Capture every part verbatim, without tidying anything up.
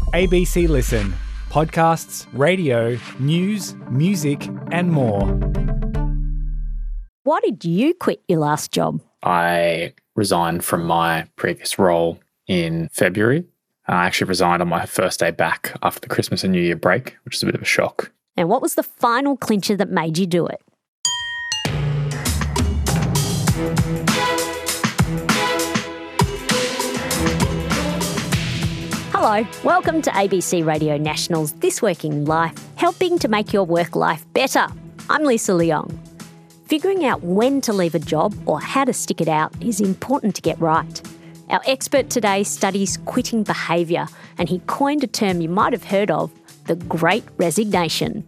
A B C Listen. Podcasts, radio, news, music and more. Why did you quit your last job? I resigned from my previous role in February. I actually resigned on my first day back after the Christmas and New Year break, which is a bit of a shock. And what was the final clincher that made you do it? Hello, welcome to A B C Radio National's This Working Life, helping to make your work life better. I'm Lisa Leong. Figuring out when to leave a job or how to stick it out is important to get right. Our expert today studies quitting behaviour, and he coined a term you might have heard of, the Great Resignation.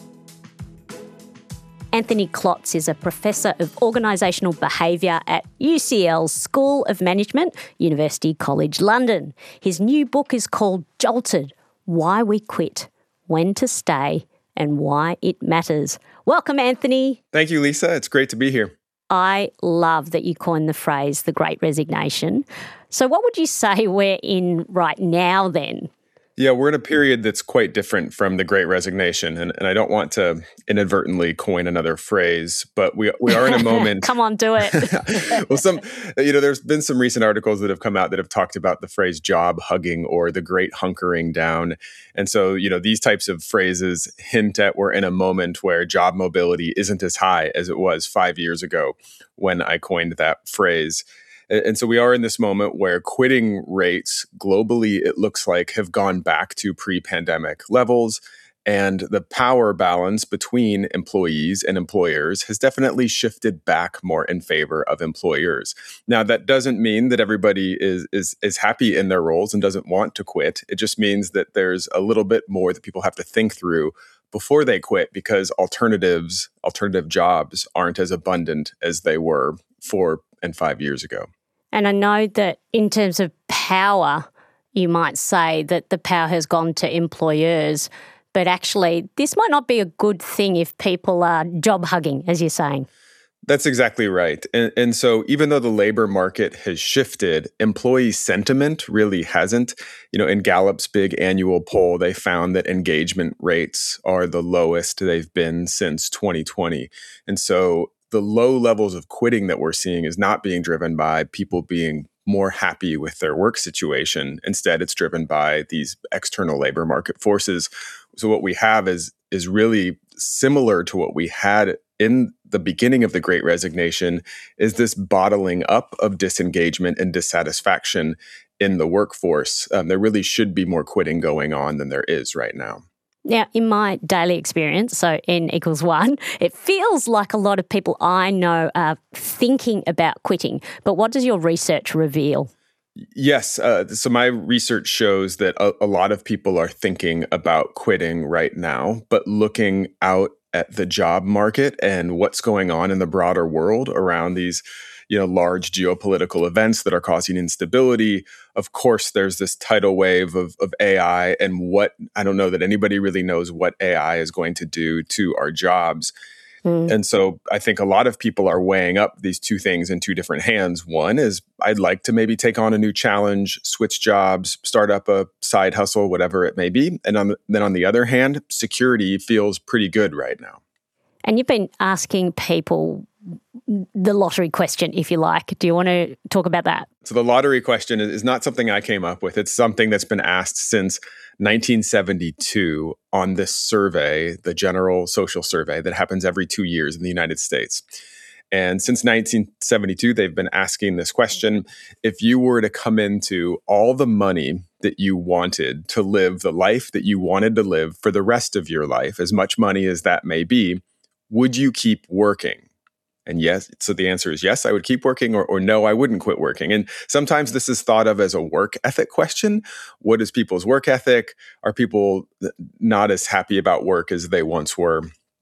Anthony Klotz is a professor of organisational behaviour at U C L's School of Management, University College London. His new book is called Jolted: Why We Quit, When to Stay and Why It Matters. Welcome, Anthony. Thank you, Lisa. It's great to be here. I love that you coined the phrase, the Great Resignation. So what would you say we're in right now then? Yeah, we're in a period that's quite different from the Great Resignation. And, and I don't want to inadvertently coin another phrase, but we we are in a moment. Come on, do it. Well, some, you know, there's been some recent articles that have come out that have talked about the phrase job hugging or the great hunkering down. And so, you know, these types of phrases hint at we're in a moment where job mobility isn't as high as it was five years ago when I coined that phrase. And so we are in this moment where quitting rates globally, it looks like, have gone back to pre-pandemic levels. And the power balance between employees and employers has definitely shifted back more in favor of employers. Now, that doesn't mean that everybody is, is, is happy in their roles and doesn't want to quit. It just means that there's a little bit more that people have to think through before they quit, because alternatives, alternative jobs aren't as abundant as they were four and five years ago. And I know that in terms of power, you might say that the power has gone to employers, but actually this might not be a good thing if people are job hugging, as you're saying. That's exactly right. And, and so even though the labor market has shifted, employee sentiment really hasn't. You know, in Gallup's big annual poll, they found that engagement rates are the lowest they've been since twenty twenty. And so the low levels of quitting that we're seeing is not being driven by people being more happy with their work situation. Instead, it's driven by these external labor market forces. So what we have is, is really similar to what we had in the beginning of the Great Resignation, is this bottling up of disengagement and dissatisfaction in the workforce. Um, there really should be more quitting going on than there is right now. Now, in my daily experience, so N equals one, it feels like a lot of people I know are thinking about quitting. But what does your research reveal? Yes. Uh, so my research shows that a, a lot of people are thinking about quitting right now, but looking out at the job market and what's going on in the broader world around these, you know, large geopolitical events that are causing instability. Of course, there's this tidal wave of, of A I, and what, I don't know that anybody really knows what A I is going to do to our jobs. Mm. And so I think a lot of people are weighing up these two things in two different hands. One is, I'd like to maybe take on a new challenge, switch jobs, start up a side hustle, whatever it may be. And on the, then on the other hand, security feels pretty good right now. And you've been asking people the lottery question, if you like. Do you want to talk about that? So the lottery question is not something I came up with. It's something that's been asked since nineteen seventy-two on this survey, the General Social Survey that happens every two years in the United States. And since nineteen seventy-two, they've been asking this question: if you were to come into all the money that you wanted to live the life that you wanted to live for the rest of your life, as much money as that may be, would you keep working? And yes, so the answer is yes, I would keep working, or, or no, I wouldn't quit working. And sometimes this is thought of as a work ethic question. What is people's work ethic? Are people not as happy about work as they once were?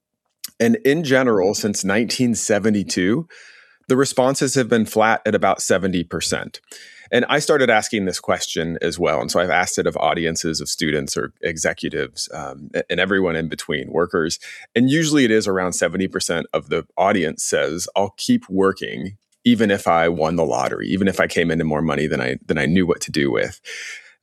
And in general, since nineteen seventy-two, the responses have been flat at about seventy percent. And I started asking this question as well. And so I've asked it of audiences of students or executives um, and everyone in between, workers. And usually it is around seventy percent of the audience says, I'll keep working even if I won the lottery, even if I came into more money than I than I knew what to do with.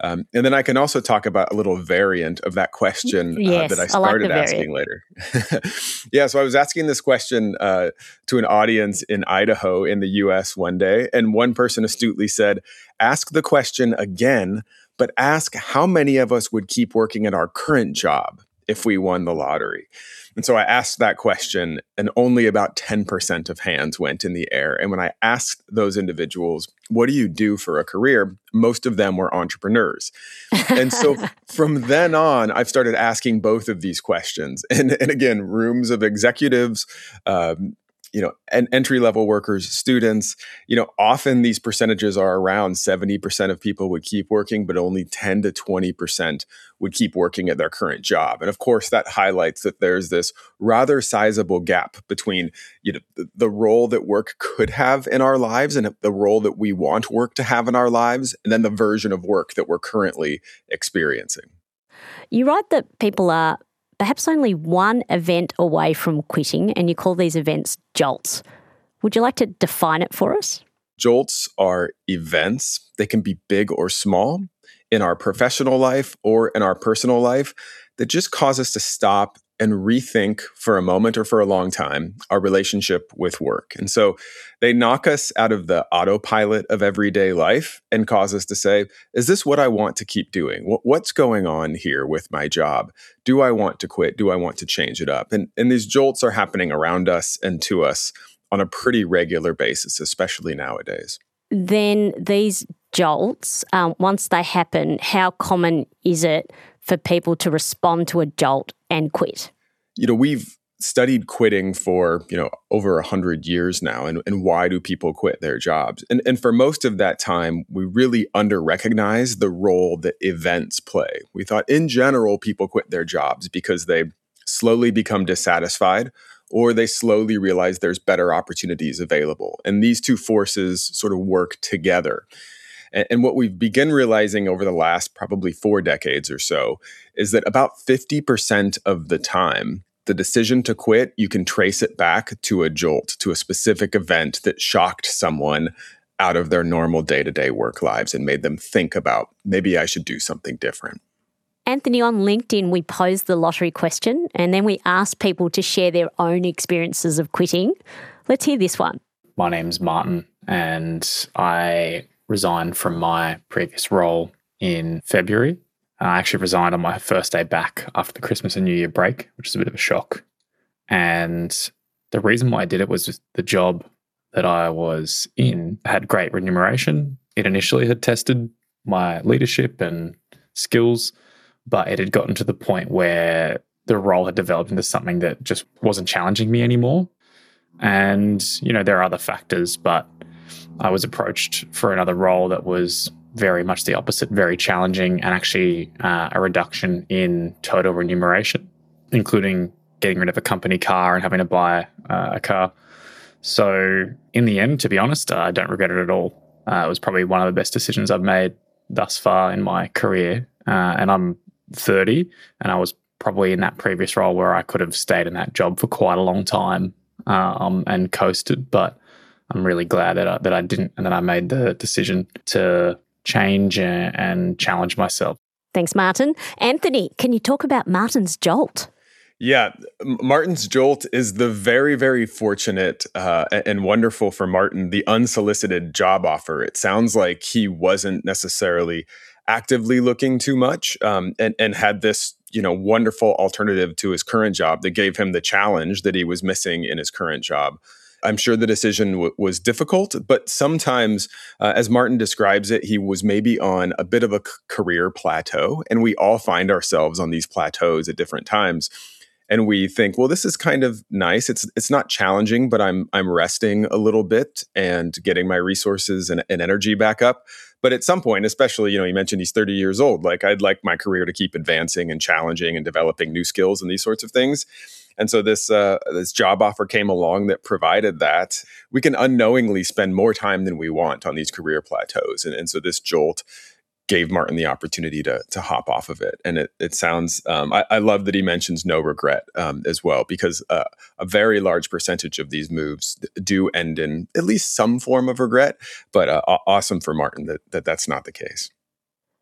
Um, and then I can also talk about a little variant of that question yes, uh, that I I like started the asking later. Yeah, so I was asking this question uh, to an audience in Idaho in the U S one day, and one person astutely said, ask the question again, but ask how many of us would keep working at our current job if we won the lottery. And so I asked that question, and only about ten percent of hands went in the air. And when I asked those individuals, what do you do for a career? Most of them were entrepreneurs. And so from then on, I've started asking both of these questions. And, and again, rooms of executives, um, you know, and entry-level workers, students, you know, often these percentages are around seventy percent of people would keep working, but only ten to twenty percent would keep working at their current job. And of course, that highlights that there's this rather sizable gap between, you know, the, the role that work could have in our lives and the role that we want work to have in our lives, and then the version of work that we're currently experiencing. You write that people are perhaps only one event away from quitting, and you call these events jolts. Would you like to define it for us? Jolts are events. They can be big or small in our professional life or in our personal life that just cause us to stop and rethink for a moment or for a long time our relationship with work. And so they knock us out of the autopilot of everyday life and cause us to say, is this what I want to keep doing? What's going on here with my job? Do I want to quit? Do I want to change it up? And, and these jolts are happening around us and to us on a pretty regular basis, especially nowadays. Then these jolts, um, once they happen, how common is it for people to respond to a jolt and quit? You know, we've studied quitting for, you know, over a hundred years now. And, and why do people quit their jobs? And, and for most of that time, we really under-recognize the role that events play. We thought in general, people quit their jobs because they slowly become dissatisfied or they slowly realize there's better opportunities available. And these two forces sort of work together. And what we've begun realizing over the last probably four decades or so is that about fifty percent of the time, the decision to quit, you can trace it back to a jolt, to a specific event that shocked someone out of their normal day-to-day work lives and made them think about, maybe I should do something different. Anthony, on LinkedIn, we posed the lottery question and then we asked people to share their own experiences of quitting. Let's hear this one. My name's Martin, and I resigned from my previous role in February. I actually resigned on my first day back after the Christmas and New Year break, which is a bit of a shock. And the reason why I did it was just the job that I was in had great remuneration. It initially had tested my leadership and skills, but it had gotten to the point where the role had developed into something that just wasn't challenging me anymore. And, you know, there are other factors, but I was approached for another role that was very much the opposite, very challenging, and actually uh, a reduction in total remuneration, including getting rid of a company car and having to buy uh, a car. So in the end, to be honest, uh, I don't regret it at all. Uh, it was probably one of the best decisions I've made thus far in my career. Uh, and I'm thirty, and I was probably in that previous role where I could have stayed in that job for quite a long time um, and coasted, but I'm really glad that I, that I didn't, and that I made the decision to change and, and challenge myself. Thanks, Martin. Anthony, can you talk about Martin's jolt? Yeah, Martin's jolt is the very, very fortunate uh, and wonderful for Martin, the unsolicited job offer. It sounds like he wasn't necessarily actively looking too much um, and, and had this, you know, wonderful alternative to his current job that gave him the challenge that he was missing in his current job. I'm sure the decision w- was difficult, but sometimes, uh, as Martin describes it, he was maybe on a bit of a c- career plateau, and we all find ourselves on these plateaus at different times. And we think, well, this is kind of nice. It's it's not challenging, but I'm I'm resting a little bit and getting my resources and, and energy back up. But at some point, especially, you know, you mentioned he's thirty years old. Like, I'd like my career to keep advancing and challenging and developing new skills and these sorts of things. And so this uh, this job offer came along that provided that. We can unknowingly spend more time than we want on these career plateaus. And, and so this jolt gave Martin the opportunity to to hop off of it. And it it sounds, um, I, I love that he mentions no regret um, as well, because uh, a very large percentage of these moves do end in at least some form of regret. But uh, awesome for Martin that, that that's not the case.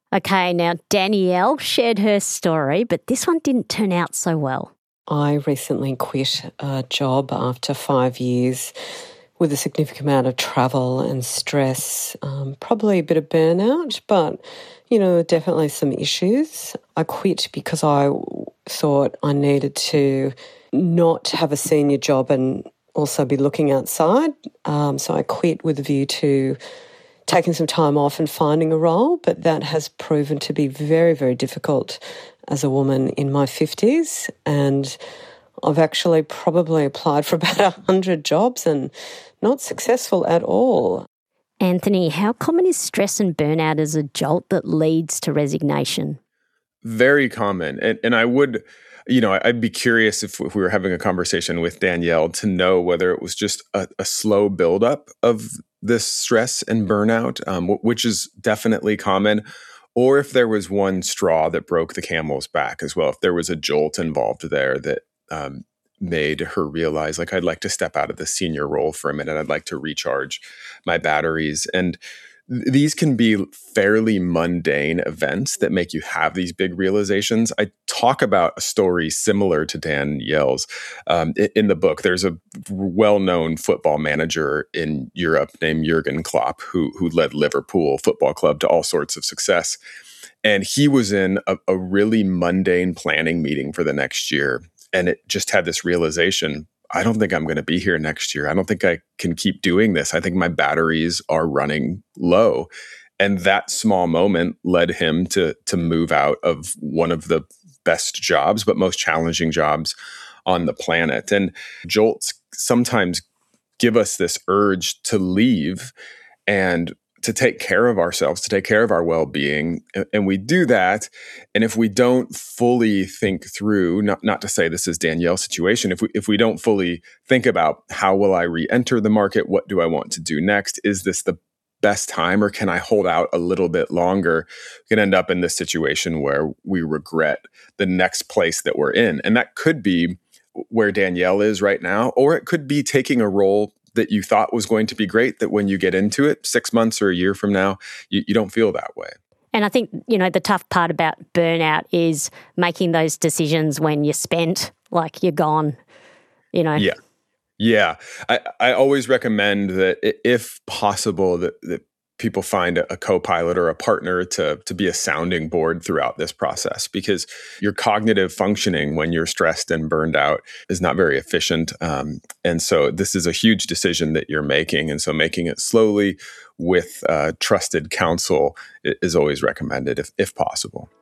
Okay, now Danielle shared her story, but this one didn't turn out so well. I recently quit a job after five years with a significant amount of travel and stress, um, probably a bit of burnout, but, you know, definitely some issues. I quit because I thought I needed to not have a senior job and also be looking outside. Um, so I quit with a view to taking some time off and finding a role, but that has proven to be very, very difficult as a woman in my fifties. And I've actually probably applied for about one hundred jobs and not successful at all. Anthony, how common is stress and burnout as a jolt that leads to resignation? Very common. And, and I would, you know, I'd be curious if, if we were having a conversation with Danielle to know whether it was just a, a slow buildup of this stress and burnout, um, which is definitely common, or if there was one straw that broke the camel's back as well, if there was a jolt involved there that um, made her realize, like, I'd like to step out of the senior role for a minute. I'd like to recharge my batteries. And th- these can be fairly mundane events that make you have these big realizations. I talk about a story similar to Danielle's um, in, in the book. There's a well-known football manager in Europe named Jurgen Klopp, who who led Liverpool Football Club to all sorts of success. And he was in a, a really mundane planning meeting for the next year. And it just had this realization, I don't think I'm going to be here next year. I don't think I can keep doing this. I think my batteries are running low. And that small moment led him to, to move out of one of the best jobs, but most challenging jobs on the planet. And jolts sometimes give us this urge to leave and to take care of ourselves, to take care of our well-being. And we do that. And if we don't fully think through, not, not to say this is Danielle's situation, if we if we don't fully think about how will I re-enter the market, what do I want to do next? Is this the best time, or can I hold out a little bit longer? We can end up in this situation where we regret the next place that we're in. And that could be where Danielle is right now, or it could be taking a role that you thought was going to be great, that when you get into it six months or a year from now, you, you don't feel that way. And I think, you know, the tough part about burnout is making those decisions when you're spent, like you're gone, you know. Yeah. Yeah. I, I always recommend that if possible, that, that people find a, a co-pilot or a partner to, to be a sounding board throughout this process, because your cognitive functioning when you're stressed and burned out is not very efficient. Um, and so this is a huge decision that you're making. And so making it slowly with uh, trusted counsel is always recommended if, if possible.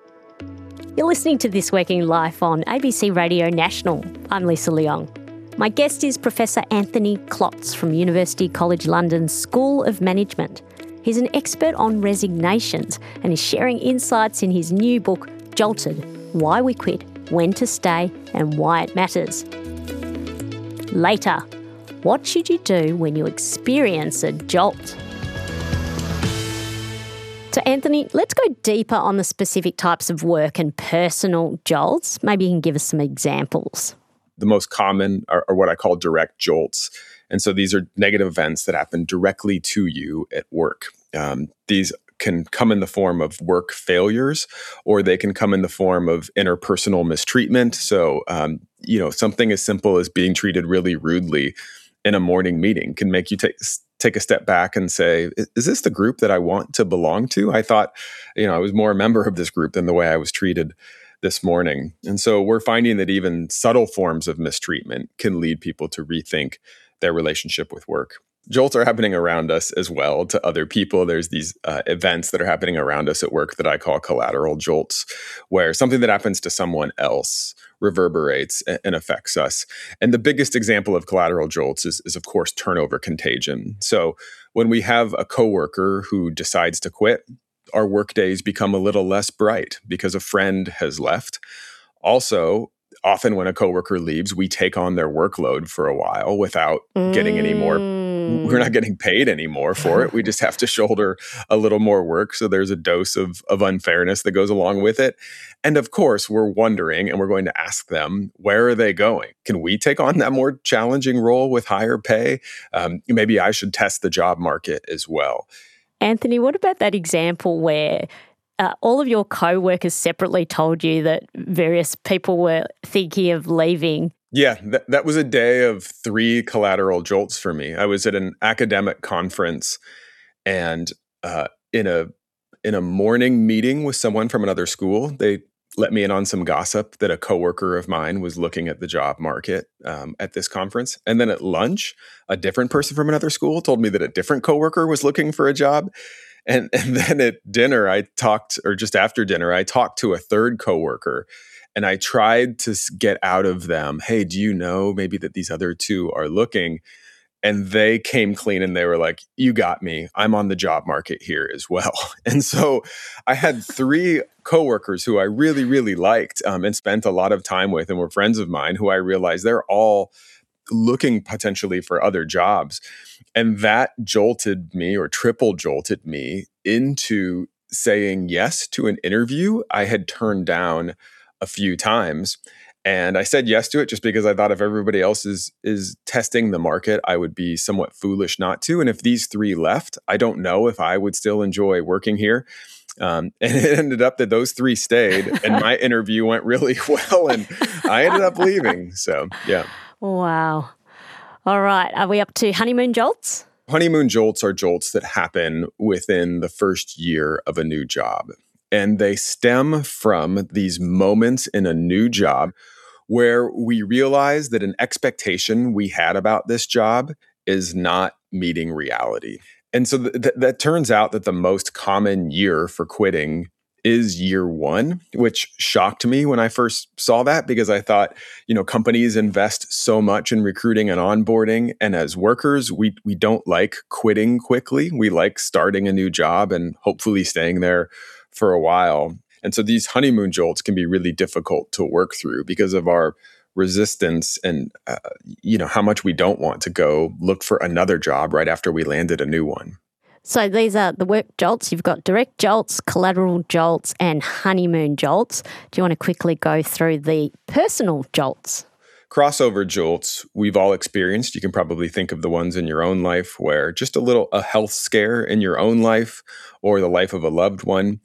You're listening to This Working Life on A B C Radio National. I'm Lisa Leong. My guest is Professor Anthony Klotz from University College London's School of Management. He's an expert on resignations and is sharing insights in his new book, Jolted: Why We Quit, When to Stay and Why It Matters. Later, what should you do when you experience a jolt? So Anthony, let's go deeper on the specific types of work and personal jolts. Maybe you can give us some examples. The most common are, are what I call direct jolts. And so these are negative events that happen directly to you at work. Um, these can come in the form of work failures, or they can come in the form of interpersonal mistreatment. So, um, you know, something as simple as being treated really rudely in a morning meeting can make you take take a step back and say, is this the group that I want to belong to? I thought, you know, I was more a member of this group than the way I was treated this morning. And so we're finding that even subtle forms of mistreatment can lead people to rethink their relationship with work. Jolts are happening around us as well to other people. There's these uh, events that are happening around us at work that I call collateral jolts, where something that happens to someone else reverberates and, and affects us. And the biggest example of collateral jolts is, is, of course, turnover contagion. So when we have a coworker who decides to quit, our work days become a little less bright because a friend has left. Also, often when a coworker leaves, we take on their workload for a while without mm. getting any more. We're not getting paid anymore for it. We just have to shoulder a little more work. So there's a dose of, of unfairness that goes along with it. And of course, we're wondering, and we're going to ask them, where are they going? Can we take on that more challenging role with higher pay? Um, maybe I should test the job market as well. Anthony, what about that example where uh, all of your co-workers separately told you that various people were thinking of leaving. Yeah, that, that was a day of three collateral jolts for me. I was at an academic conference and uh, in a in a morning meeting with someone from another school, they let me in on some gossip that a coworker of mine was looking at the job market um, at this conference. And then at lunch, a different person from another school told me that a different coworker was looking for a job. And, and then at dinner, I talked, or just after dinner, I talked to a third coworker. And I tried to get out of them, hey, do you know maybe that these other two are looking? And they came clean and they were like, you got me. I'm on the job market here as well. And so I had three coworkers who I really, really liked um, and spent a lot of time with and were friends of mine who I realized they're all looking potentially for other jobs. And that jolted me or triple jolted me into saying yes to an interview I had turned down a few times. And I said yes to it just because I thought if everybody else is is testing the market, I would be somewhat foolish not to. And if these three left, I don't know if I would still enjoy working here. Um, and it ended up that those three stayed and my interview went really well and I ended up leaving. So, yeah. Wow. All right. Are we up to honeymoon jolts? Honeymoon jolts are jolts that happen within the first year of a new job. And they stem from these moments in a new job where we realize that an expectation we had about this job is not meeting reality. And so th- th- that turns out that the most common year for quitting is year one, which shocked me when I first saw that because I thought, you know, companies invest so much in recruiting and onboarding. And as workers, we we don't like quitting quickly. We like starting a new job and hopefully staying there for a while. And so these honeymoon jolts can be really difficult to work through because of our resistance and, uh, you know, how much we don't want to go look for another job right after we landed a new one. So these are the work jolts. You've got direct jolts, collateral jolts, and honeymoon jolts. Do you want to quickly go through the personal jolts? Crossover jolts we've all experienced. You can probably think of the ones in your own life where just a little a health scare in your own life or the life of a loved one,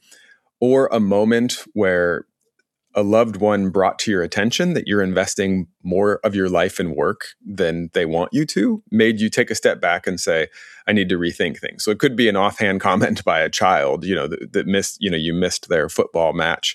or a moment where a loved one brought to your attention that you're investing more of your life and work than they want you to, made you take a step back and say, I need to rethink things. So it could be an offhand comment by a child, you know, that, that missed, you know, you missed their football match.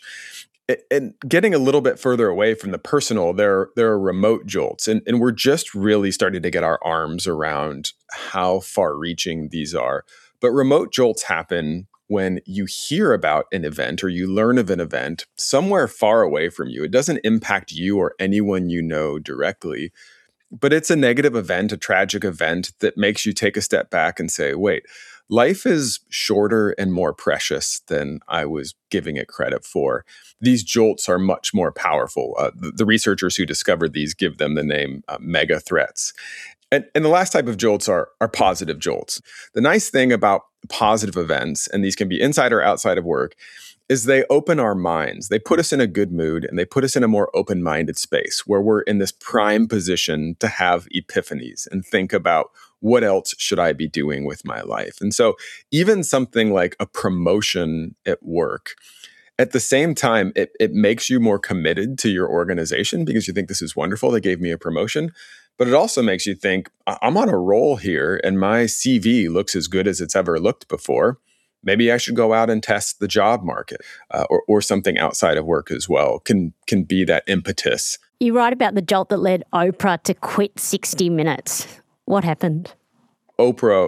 And getting a little bit further away from the personal, there, there are remote jolts. And, and we're just really starting to get our arms around how far-reaching these are. But remote jolts happen when you hear about an event or you learn of an event somewhere far away from you. It doesn't impact you or anyone you know directly, but it's a negative event, a tragic event that makes you take a step back and say, wait, life is shorter and more precious than I was giving it credit for. These jolts are much more powerful. Uh, the, the researchers who discovered these give them the name uh, mega threats. And, and the last type of jolts are, are positive jolts. The nice thing about positive events, and these can be inside or outside of work, is they open our minds. They put us in a good mood and they put us in a more open-minded space where we're in this prime position to have epiphanies and think about what else should I be doing with my life. And so even something like a promotion at work, at the same time, it, it makes you more committed to your organization because you think this is wonderful. They gave me a promotion. But it also makes you think, I'm on a roll here and my C V looks as good as it's ever looked before. Maybe I should go out and test the job market uh, or, or something outside of work as well can, can be that impetus. You write about the jolt that led Oprah to quit sixty minutes. What happened? Oprah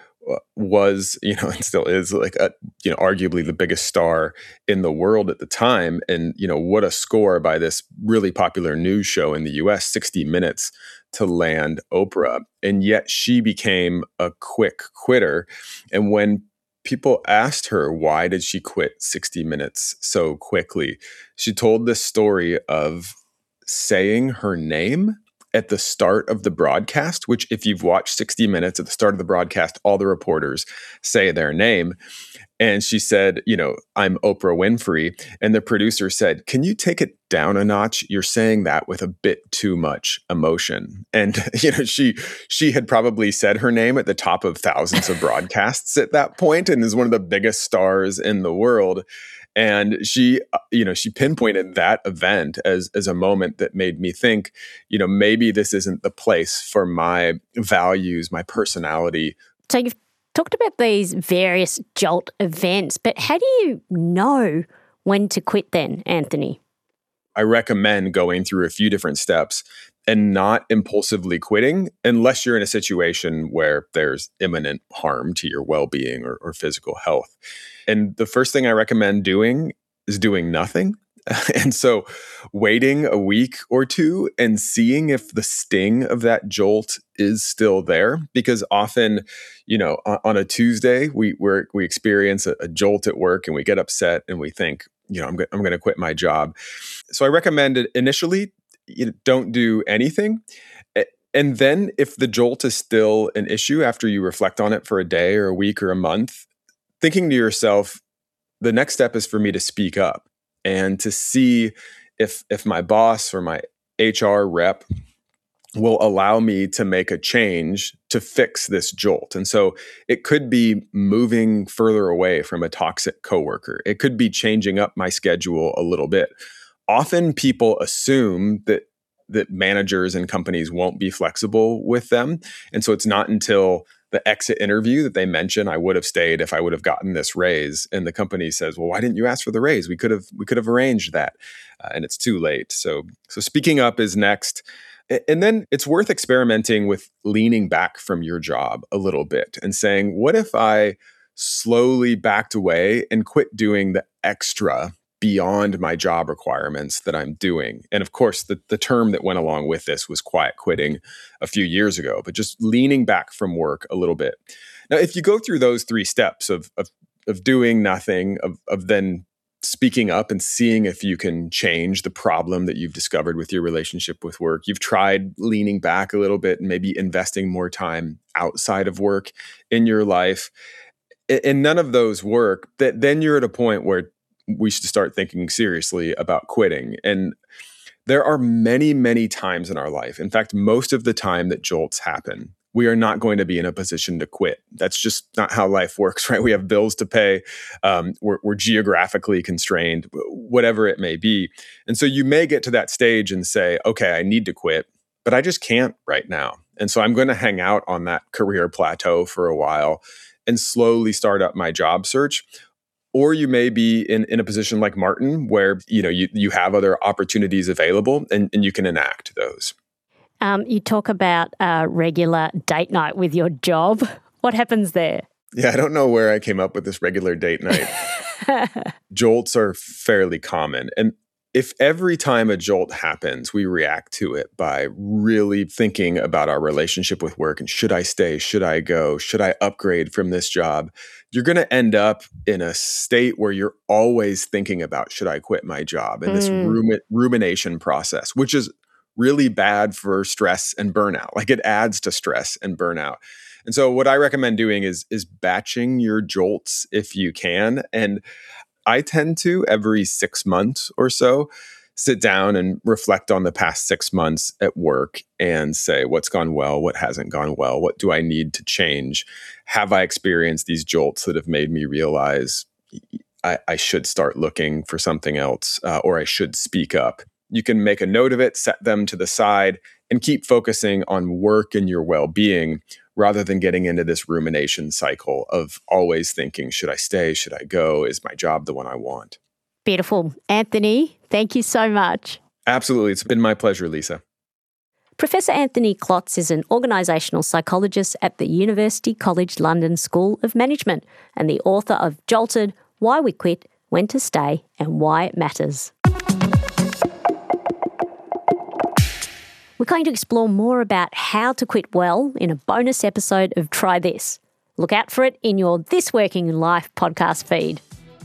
was, you know, and still is like, a, you know, arguably the biggest star in the world at the time. And, you know, what a score by this really popular news show in the U S, sixty minutes to land Oprah. And yet she became a quick quitter. And when people asked her, why did she quit sixty minutes so quickly? She told this story of saying her name at the start of the broadcast, which if you've watched sixty minutes at the start of the broadcast, all the reporters say their name. And she said, you know, I'm Oprah Winfrey. And the producer said, can you take it down a notch? You're saying that with a bit too much emotion. And, you know, she she had probably said her name at the top of thousands of broadcasts at that point and is one of the biggest stars in the world. And she, you know, she pinpointed that event as as a moment that made me think, you know, maybe this isn't the place for my values, my personality. So you've talked about these various jolt events, but how do you know when to quit then, Anthony? I recommend going through a few different steps and not impulsively quitting unless you're in a situation where there's imminent harm to your well-being or, or physical health. And the first thing I recommend doing is doing nothing. And so waiting a week or two and seeing if the sting of that jolt is still there, because often, you know, on, on a Tuesday, we we're, we experience a, a jolt at work and we get upset and we think, you know, I'm, go- I'm going to quit my job. So I recommend it initially, you know, don't do anything. And then if the jolt is still an issue after you reflect on it for a day or a week or a month, thinking to yourself, the next step is for me to speak up and to see if if my boss or my H R rep will allow me to make a change to fix this jolt. And so it could be moving further away from a toxic coworker. It could be changing up my schedule a little bit. Often people assume that that managers and companies won't be flexible with them. And so it's not until the exit interview that they mention, I would have stayed if I would have gotten this raise. And the company says, well, why didn't you ask for the raise? We could have we could have arranged that. Uh, and it's too late. So, so speaking up is next. And then it's worth experimenting with leaning back from your job a little bit and saying, what if I slowly backed away and quit doing the extra beyond my job requirements that I'm doing? And of course, the, the term that went along with this was quiet quitting a few years ago, but just leaning back from work a little bit. Now, if you go through those three steps of of, of doing nothing, of, of then speaking up and seeing if you can change the problem that you've discovered with your relationship with work, you've tried leaning back a little bit and maybe investing more time outside of work in your life, and none of those work, that then you're at a point where we should start thinking seriously about quitting. And there are many, many times in our life, in fact, most of the time that jolts happen, we are not going to be in a position to quit. That's just not how life works, right? We have bills to pay. Um, we're, we're geographically constrained, whatever it may be. And so you may get to that stage and say, okay, I need to quit, but I just can't right now. And so I'm going to hang out on that career plateau for a while and slowly start up my job search. Or you may be in, in a position like Martin, where you know you, you have other opportunities available and, and you can enact those. Um, you talk about uh, regular date night with your job. What happens there? Yeah, I don't know where I came up with this regular date night. Jolts are fairly common. And if every time a jolt happens, we react to it by really thinking about our relationship with work and should I stay? Should I go? Should I upgrade from this job? You're going to end up in a state where you're always thinking about, should I quit my job? And mm. this rum- rumination process, which is really bad for stress and burnout. Like it adds to stress and burnout. And so what I recommend doing is, is batching your jolts if you can. And I tend to, every six months or so, sit down and reflect on the past six months at work and say, what's gone well, what hasn't gone well, what do I need to change? Have I experienced these jolts that have made me realize I, I should start looking for something else, uh, or I should speak up? You can make a note of it, set them to the side, and keep focusing on work and your well-being rather than getting into this rumination cycle of always thinking, should I stay? Should I go? Is my job the one I want? Beautiful. Anthony, thank you so much. Absolutely. It's been my pleasure, Lisa. Professor Anthony Klotz is an organisational psychologist at the University College London School of Management and the author of Jolted, Why We Quit, When to Stay and Why It Matters. We're going to explore more about how to quit well in a bonus episode of Try This. Look out for it in your This Working Life podcast feed.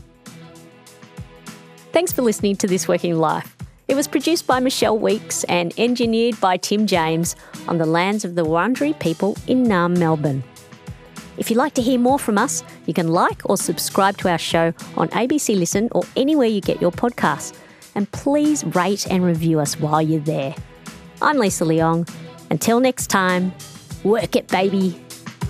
Thanks for listening to This Working Life. It was produced by Michelle Weeks and engineered by Tim James on the lands of the Wurundjeri people in Naarm, Melbourne. If you'd like to hear more from us, you can like or subscribe to our show on A B C Listen or anywhere you get your podcasts. And please rate and review us while you're there. I'm Lisa Leong. Until next time, work it, baby.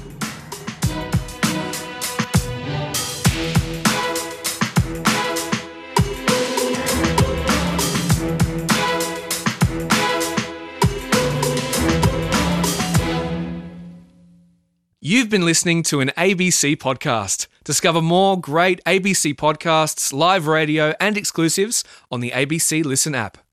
You've been listening to an A B C podcast. Discover more great A B C podcasts, live radio, and exclusives on the A B C Listen app.